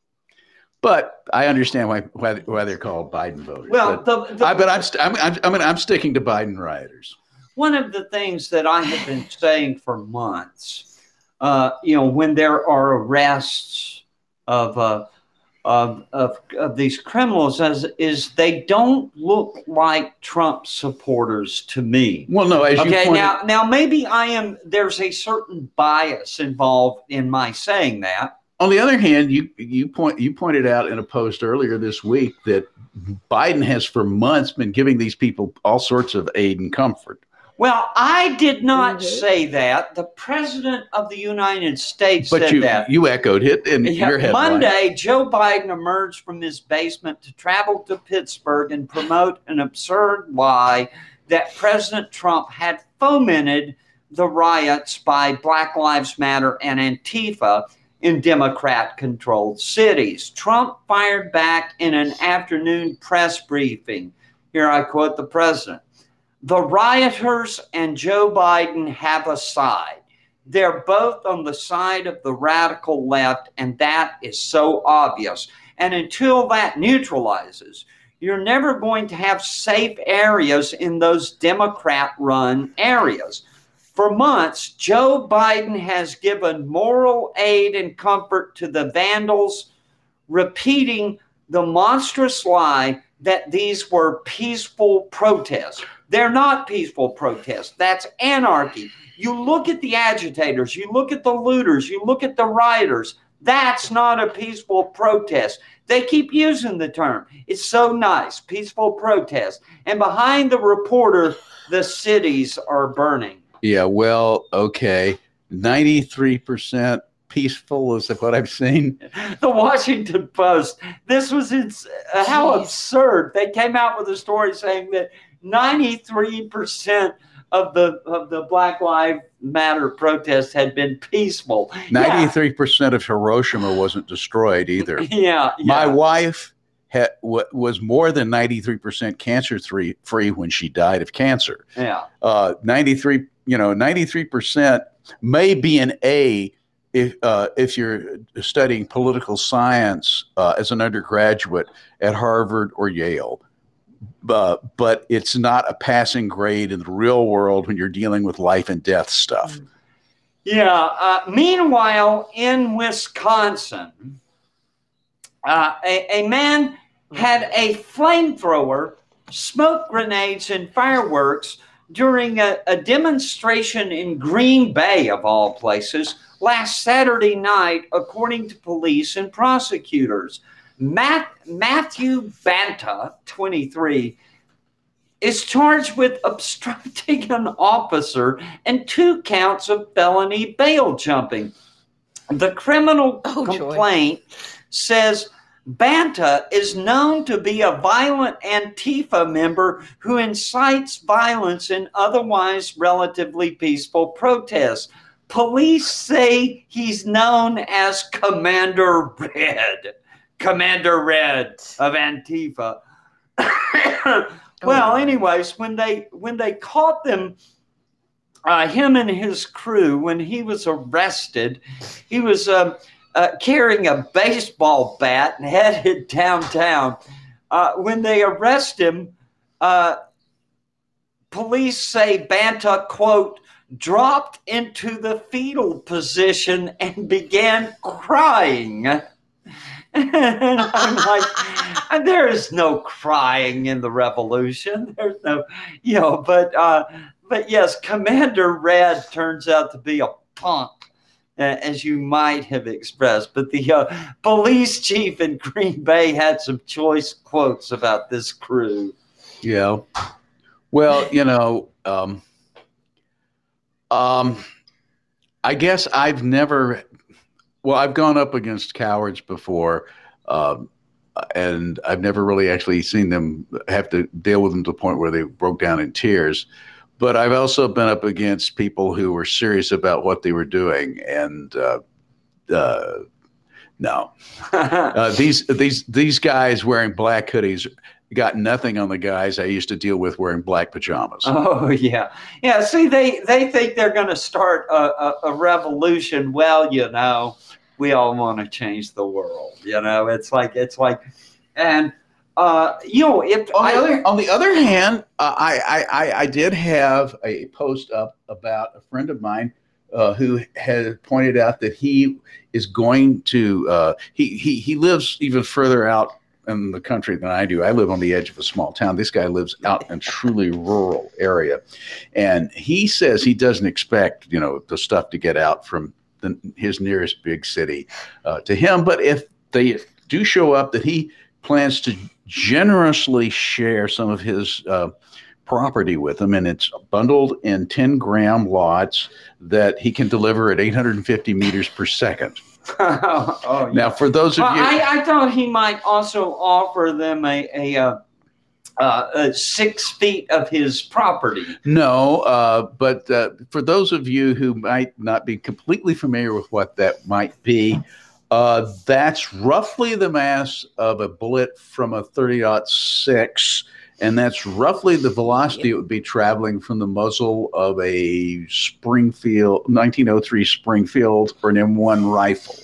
But I understand why why, why they're called Biden voters. Well, but, the, the, I, but I'm, st- I'm, I'm, I mean, I'm sticking to Biden rioters. One of the things that I have been saying for months, uh, you know, when there are arrests of uh, Of, of of these criminals as is they don't look like Trump supporters to me. Well, no, as okay, you pointed- now now maybe I am there's a certain bias involved in my saying that. On the other hand, you you point you pointed out in a post earlier this week that Biden has for months been giving these people all sorts of aid and comfort. Well, I did not mm-hmm. say that. The president of the United States but said you, that. you echoed it in yeah, your headline. Monday, Joe Biden emerged from his basement to travel to Pittsburgh and promote an absurd lie that President Trump had fomented the riots by Black Lives Matter and Antifa in Democrat-controlled cities. Trump fired back in an afternoon press briefing. Here I quote the president. The rioters and Joe Biden have a side. They're both on the side of the radical left, and that is so obvious. And until that neutralizes, you're never going to have safe areas in those Democrat-run areas. For months, Joe Biden has given moral aid and comfort to the vandals, repeating the monstrous lie that these were peaceful protests. They're not peaceful protests. That's anarchy. You look at the agitators, you look at the looters, you look at the rioters. That's not a peaceful protest. They keep using the term. It's so nice, peaceful protest. And behind the reporter, the cities are burning. Yeah, well, okay. ninety-three percent peaceful is what I've seen. The Washington Post, this was ins- uh, how absurd. They came out with a story saying that ninety-three percent of the of the Black Lives Matter protests had been peaceful. ninety-three percent yeah. of Hiroshima wasn't destroyed either. Yeah, yeah. My wife had, w- was more than ninety-three percent cancer free free when she died of cancer. Yeah. Uh, ninety-three, you know, ninety-three percent may be an A if uh, if you're studying political science uh, as an undergraduate at Harvard or Yale. Uh, but it's not a passing grade in the real world when you're dealing with life and death stuff. Yeah. Uh, meanwhile, in Wisconsin, uh, a, a man had a flamethrower, smoke grenades, and fireworks during a, a demonstration in Green Bay, of all places, last Saturday night, according to police and prosecutors. Matt, Matthew Banta, twenty-three, is charged with obstructing an officer and two counts of felony bail jumping. The criminal oh, complaint joy. says Banta is known to be a violent Antifa member who incites violence in otherwise relatively peaceful protests. Police say he's known as Commander Red. Commander Red of Antifa. Well, anyways, when they when they caught them, uh, him and his crew, when he was arrested, he was uh, uh, carrying a baseball bat and headed downtown. Uh, when they arrest him, uh, police say Banta, quote, dropped into the fetal position and began crying. And I'm like, there is no crying in the revolution. There's no, you know, but, uh, but yes, Commander Red turns out to be a punk. uh, as you might have expressed. But the uh, police chief in Green Bay had some choice quotes about this crew. Yeah. Well, you know, um, um, I guess I've never, well, I've gone up against cowards before, um, and I've never really actually seen them have to deal with them to the point where they broke down in tears. But I've also been up against people who were serious about what they were doing, and uh, uh, no, uh, these these these guys wearing black hoodies got nothing on the guys I used to deal with wearing black pajamas. Oh yeah, yeah. See, they they think they're going to start a, a, a revolution. Well, you know, we all want to change the world. You know, it's like it's like, and uh, you know, if on the I, other on the other hand, uh, I, I I did have a post up about a friend of mine uh, who had pointed out that he is going to uh, he he he lives even further out in the country than I do. I live on the edge of a small town. This guy lives out in a truly rural area, and he says he doesn't expect you know the stuff to get out from the, his nearest big city uh, to him, but if they do show up, that he plans to generously share some of his uh, property with them, and it's bundled in ten gram lots that he can deliver at eight hundred fifty meters per second. oh, oh, yeah. Now, for those of well, you, I, I thought he might also offer them a a, uh, uh, a six feet of his property. No, uh, but uh, for those of you who might not be completely familiar with what that might be. Uh, that's roughly the mass of a bullet from a thirty aught six, and that's roughly the velocity it would be traveling from the muzzle of a Springfield nineteen oh three Springfield or an M one rifle.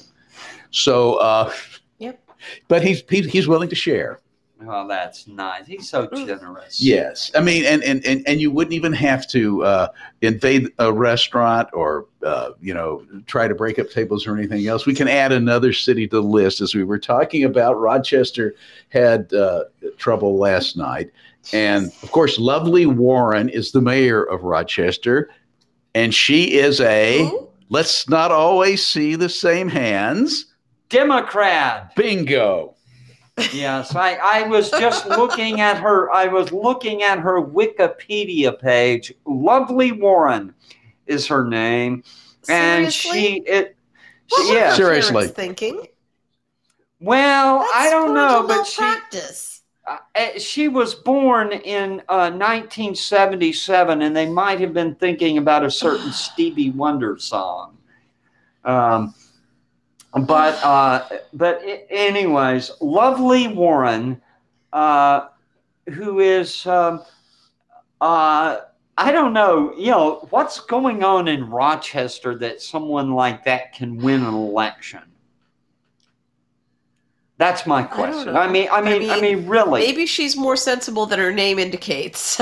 So, uh, yep. But he's he's willing to share. Oh, that's nice. He's so generous. Yes. I mean, and, and, and, and you wouldn't even have to uh, invade a restaurant or, uh, you know, try to break up tables or anything else. We can add another city to the list. As we were talking about, Rochester had uh, trouble last night. And, of course, lovely Warren is the mayor of Rochester. And she is a, Ooh. Let's not always see the same hands. Democrat. Bingo. Yes, I, I was just looking at her. I was looking at her Wikipedia page. Lovely Warren is her name, and Seriously? she it. What She, yeah, seriously thinking. Well, That's I don't know, but she practice. uh, she was born in uh, nineteen seventy-seven, and they might have been thinking about a certain Stevie Wonder song. Um. But uh, but anyways, lovely Warren, uh, who is um, uh, I don't know, you know, what's going on in Rochester that someone like that can win an election? That's my question. I, I mean, I mean, I mean, I mean, really. Maybe she's more sensible than her name indicates.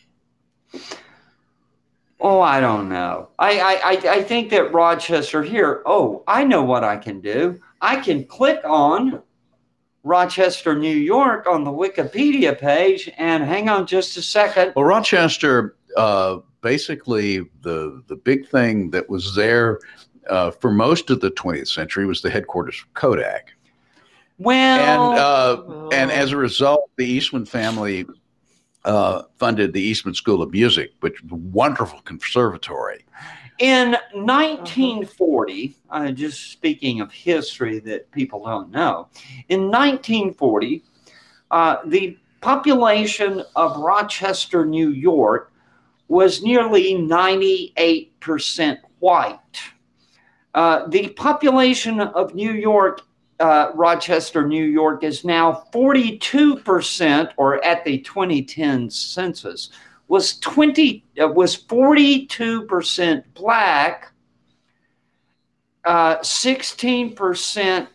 Oh, I don't know. I, I, I think that Rochester here, oh, I know what I can do. I can click on Rochester, New York on the Wikipedia page, and hang on just a second. Well, Rochester, uh, basically the the big thing that was there uh, for most of the twentieth century was the headquarters of Kodak. Well, and uh, oh. and as a result, the Eastman family Uh, funded the Eastman School of Music, which was a wonderful conservatory. In nineteen forty, uh, just speaking of history that people don't know, in nineteen forty, uh, the population of Rochester, New York, was nearly ninety-eight percent white. Uh, the population of New York Uh, Rochester, New York is now forty-two percent, or at the twenty ten census, was twenty uh, was forty-two percent black, uh, sixteen percent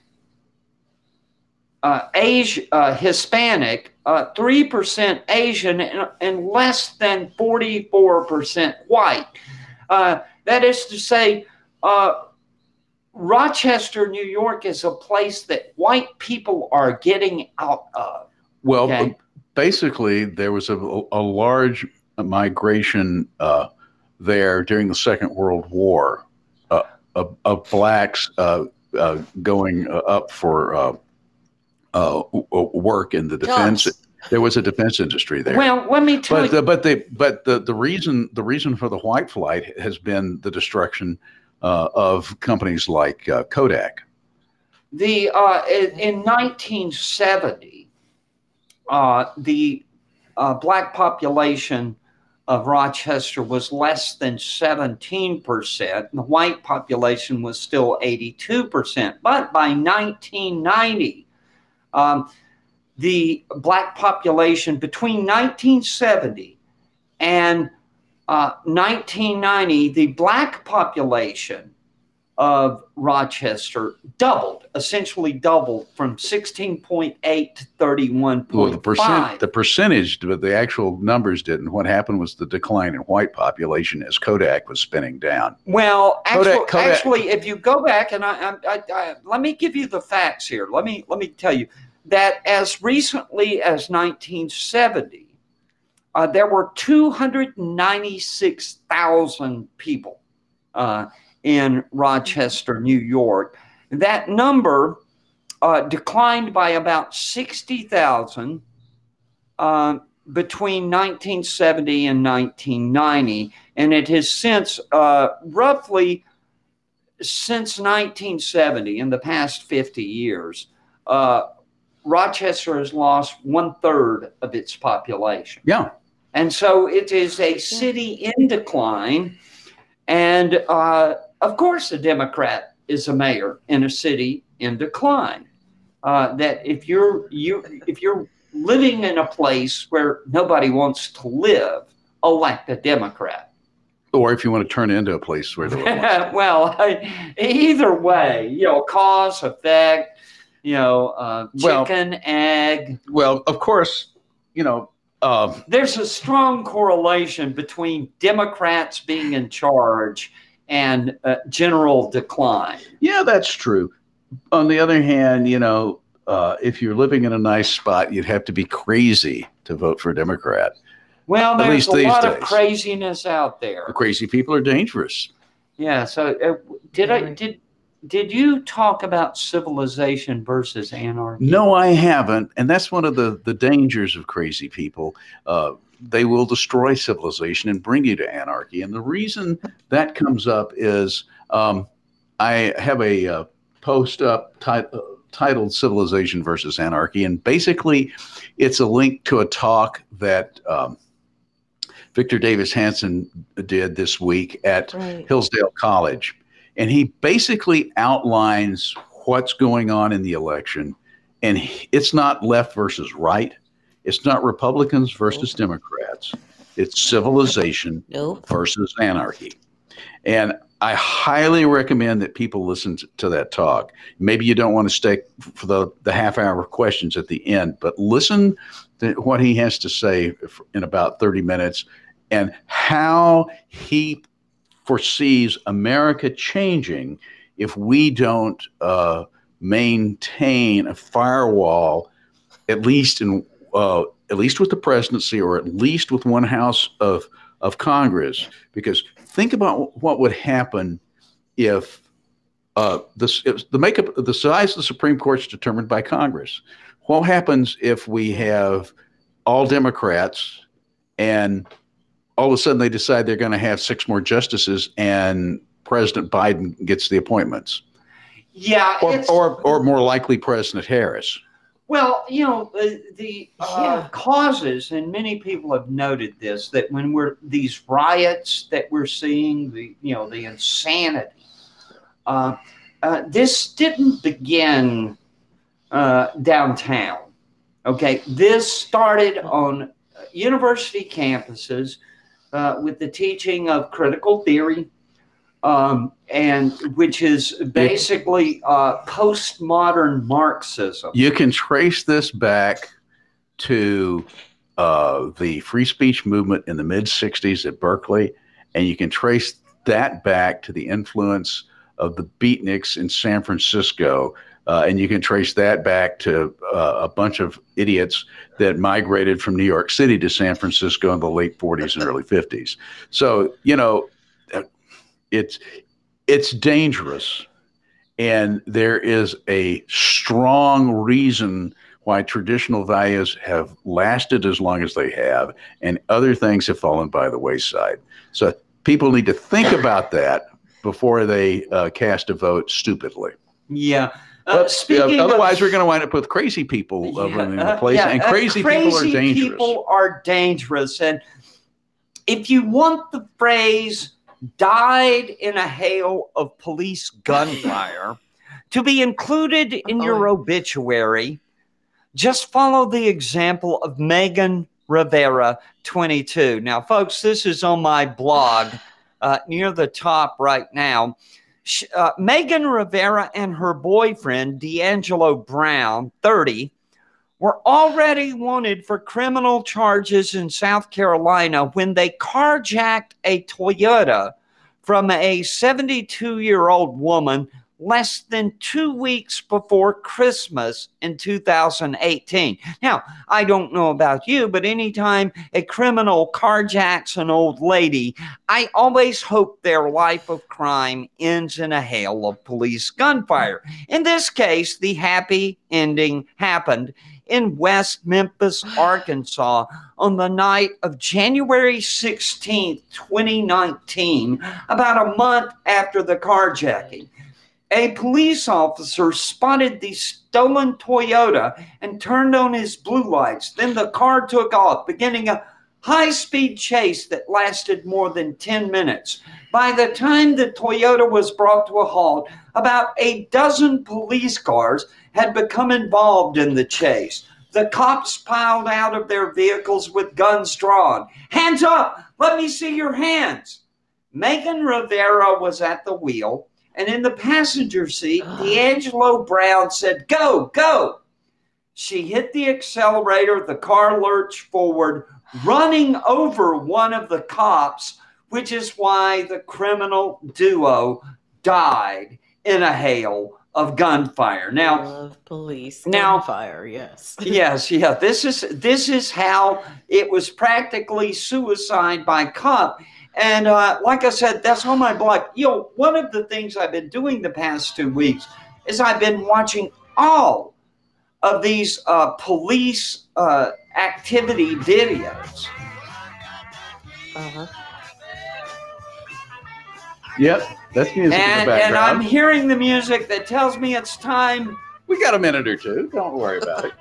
uh, Asia, uh, Hispanic, uh, three percent Asian, and, and less than forty-four percent white. Uh, that is to say, uh, Rochester, New York is a place that white people are getting out of. Well, okay? basically, there was a, a large migration uh, there during the Second World War. Uh, of, of blacks uh, uh, going uh, up for uh, uh, work in the defense. Jobs. There was a defense industry there. Well, let me tell but you. the, but the but the, the reason the reason for the white flight has been the destruction uh, of companies like uh, Kodak. The uh, in, in nineteen seventy, uh, the uh, black population of Rochester was less than seventeen percent. The white population was still eighty-two percent. But by nineteen ninety, um, the black population between nineteen seventy and uh, nineteen ninety, the black population of Rochester doubled, essentially doubled from sixteen point eight to thirty-one point five. Well, the percent, the percentage, but the actual numbers didn't. What happened was the decline in white population as Kodak was spinning down. Well, actually, Kodak, Kodak. actually, if you go back and I, I, I, I, let me give you the facts here. Let me let me tell you that as recently as nineteen seventy, uh, there were two hundred ninety-six thousand people Uh, in Rochester, New York. That number uh, declined by about sixty thousand uh, between nineteen seventy and nineteen ninety, and it has since uh, roughly since nineteen seventy, in the past fifty years, uh, Rochester has lost one third of its population. Yeah. And so it is a city in decline. And uh, of course, a Democrat is a mayor in a city in decline. Uh, that if you're you if you're living in a place where nobody wants to live, elect a Democrat. Or if you want to turn it into a place where there wants well, I, either way, you know, cause, effect, you know, uh, chicken, well, egg. Well, of course, you know. Uh, There's a strong correlation between Democrats being in charge and uh, general decline. Yeah, that's true. On the other hand, you know, uh, if you're living in a nice spot, you'd have to be crazy to vote for a Democrat. Well, At there's least a these lot days. of craziness out there. The crazy people are dangerous. Yeah. So uh, did I did did you talk about civilization versus anarchy? No, I haven't. And that's one of the, the dangers of crazy people. Uh, they will destroy civilization and bring you to anarchy. And the reason that comes up is um, I have a uh, post up tit- uh, titled Civilization versus Anarchy. And basically, it's a link to a talk that um, Victor Davis Hanson did this week at right. Hillsdale College. And he basically outlines what's going on in the election. And it's not left versus right. It's not Republicans versus nope. Democrats. It's civilization nope. versus anarchy. And I highly recommend that people listen to, to that talk. Maybe you don't want to stay for the, the half hour questions at the end, but listen to what he has to say in about thirty minutes and how he foresees America changing if we don't uh, maintain a firewall, at least in uh, at least with the presidency, or at least with one house of of Congress. Because think about what would happen if uh, this if the makeup, the size of the Supreme Court is determined by Congress. What happens if we have all Democrats and all of a sudden they decide they're going to have six more justices and President Biden gets the appointments? Yeah. Or, or, or more likely President Harris. Well, you know, the, the uh, yeah. causes, and many people have noted this, that when we're these riots that we're seeing, the, you know, the insanity, uh, uh, this didn't begin uh, downtown. Okay. This started on university campuses. Uh, with the teaching of critical theory, um, and which is basically uh, postmodern Marxism. You can trace this back to uh, the free speech movement in the mid sixties at Berkeley, and you can trace that back to the influence of the beatniks in San Francisco. Uh, and you can trace that back to uh, a bunch of idiots that migrated from New York City to San Francisco in the late forties and early fifties. So, you know, it's it's dangerous. And there is a strong reason why traditional values have lasted as long as they have, and other things have fallen by the wayside. So people need to think about that before they uh, cast a vote stupidly. Yeah. Uh, speaking uh, otherwise, of, we're going to wind up with crazy people uh, yeah, running the place, uh, yeah, and crazy, uh, crazy people are dangerous. People are dangerous, and if you want the phrase "died in a hail of police gunfire" to be included in your obituary, just follow the example of Megan Rivera, twenty-two. Now, folks, this is on my blog uh, near the top right now. Uh, Megan Rivera and her boyfriend, D'Angelo Brown, thirty, were already wanted for criminal charges in South Carolina when they carjacked a Toyota from a seventy-two-year-old woman less than two weeks before Christmas in two thousand eighteen. Now, I don't know about you, but anytime a criminal carjacks an old lady, I always hope their life of crime ends in a hail of police gunfire. In this case, the happy ending happened in West Memphis, Arkansas, on the night of January sixteenth, twenty nineteen, about a month after the carjacking. A police officer spotted the stolen Toyota and turned on his blue lights. Then the car took off, beginning a high-speed chase that lasted more than ten minutes. By the time the Toyota was brought to a halt, about a dozen police cars had become involved in the chase. The cops piled out of their vehicles with guns drawn. "Hands up! Let me see your hands!" Megan Rivera was at the wheel, and in the passenger seat, D'Angelo Brown said, "Go, go." She hit the accelerator, the car lurched forward, running over one of the cops, which is why the criminal duo died in a hail of gunfire. Now, of police now, gunfire, yes. yes, yeah. This is this is how it was practically suicide by cop. And uh, like I said, that's on my blog. You know, one of the things I've been doing the past two weeks is I've been watching all of these uh, police uh, activity videos. Uh-huh. Yep, that's music and, in the background. And I'm hearing the music that tells me it's time. We got a minute or two. Don't worry about it.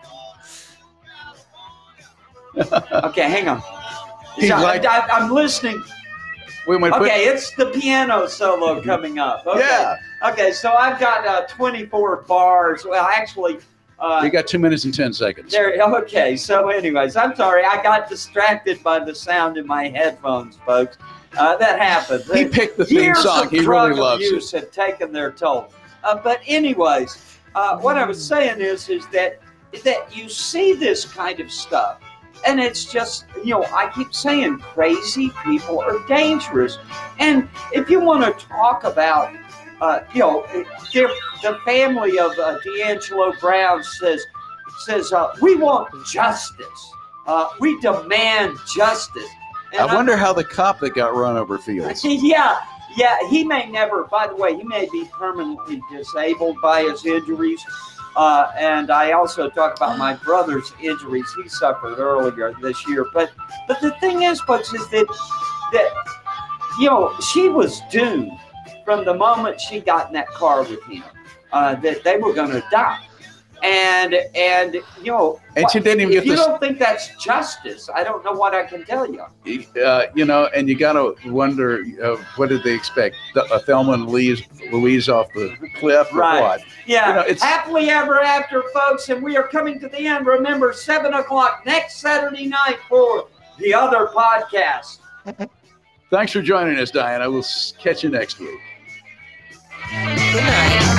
Okay, hang on. He's so, like, I, I'm listening. We might put, okay, it's the piano solo coming up. Okay. Yeah. Okay, so I've got uh, twenty-four bars. Well, actually, uh, you got two minutes and ten seconds. There. Okay. So, anyways, I'm sorry. I got distracted by the sound in my headphones, folks. Uh, that happened. He picked the theme Years song. Of he drug really loves abuse it. Had taken their toll. Uh, but, anyways, uh, what I was saying is, is that that you see this kind of stuff. And it's just, you know, I keep saying crazy people are dangerous. And if you want to talk about, uh, you know, the family of uh, D'Angelo Brown says, says uh, we want justice. Uh, we demand justice. And I wonder I'm, how the cop that got run over feels. Yeah, yeah. He may never, by the way, he may be permanently disabled by his injuries. Uh, and I also talk about my brother's injuries he suffered earlier this year. But but the thing is, folks, is that, that, you know, she was doomed from the moment she got in that car with him, uh, that they were going to die. And, and you know, and she didn't even if get you this... don't think that's justice, I don't know what I can tell you. Uh, you know, and you got to wonder, uh, what did they expect? The, uh, Thelma and Louise, Louise off the cliff or right. what? Yeah, you know, it's... happily ever after, folks, and we are coming to the end. Remember, seven o'clock next Saturday night for the other podcast. Thanks for joining us, Diana. We'll catch you next week. Good night.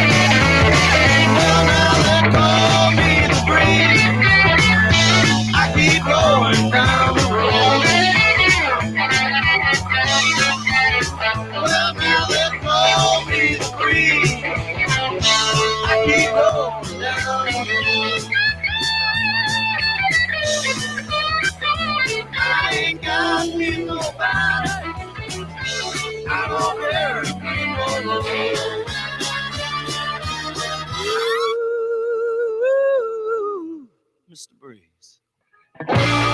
Call me the breeze. I keep going down the road. Well, now they call me the breeze. I keep going down the road. I ain't got me nobody. I don't care if people Thank you.